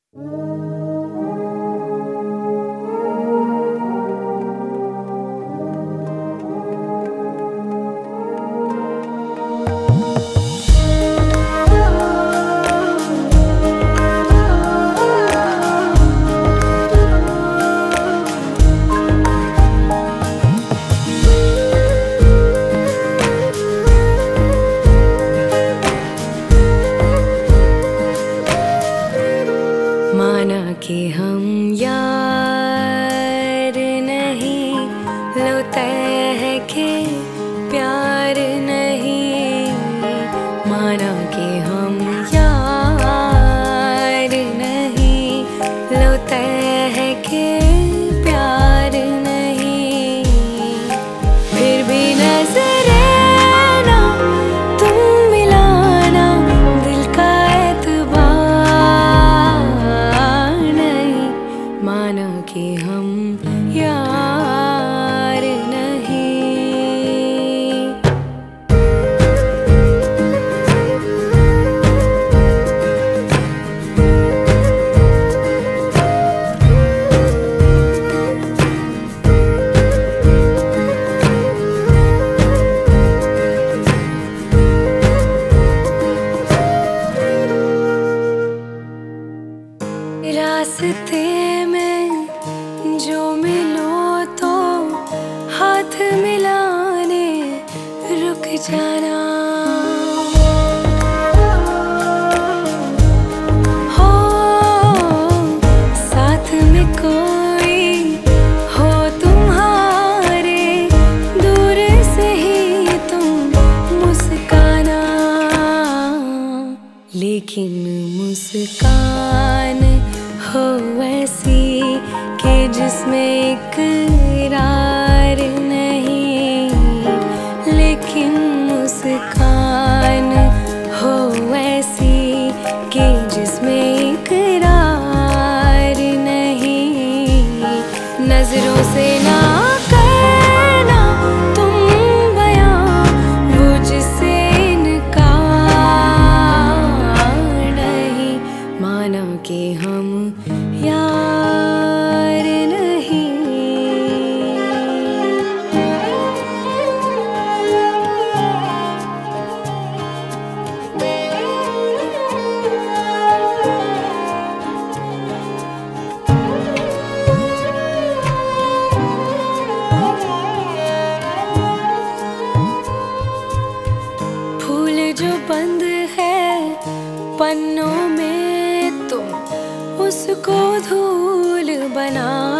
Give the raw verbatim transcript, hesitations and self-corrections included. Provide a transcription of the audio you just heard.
माना कि हम यार नहीं, लो तय है कि प्यार नहीं। माना कि हम यार नहीं, लो तय है कि प्यार नहीं। फिर भी नजरें ना तुम मिलाना, दिल का एतबार नहीं। माना कि हम यार नहीं। रास्ते में जो मिलो तो हाथ मिलाने रुक जाना। हो साथ में कोई हो तुम्हारे, दूर से ही तुम मुस्काना। लेकिन मुस्कान हो ऐसी कि जिसमें इकरार नहीं। लेकिन मुस्कान हो ऐसी कि जिसमें इकरार नहीं। नजरों से ना करना तुम बयां वो जिससे इनकार नहीं। माना कि हम यार नहीं। फूल जो बंद है पन्नों में, तुम उसको धूल बना